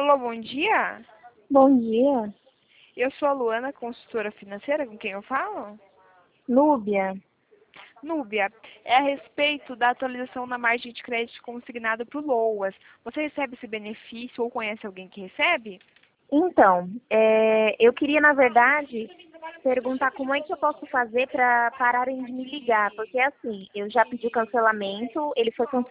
Alô, bom dia. Bom dia, Eu sou a Luana, consultora financeira, com quem eu falo? Núbia. Núbia, é a respeito da atualização na margem de crédito consignada para o LOAS. Você recebe esse benefício ou conhece alguém que recebe? Então, eu queria, na verdade, perguntar como é que eu posso fazer para pararem de me ligar, porque assim, eu já pedi o cancelamento, ele foi cancelado.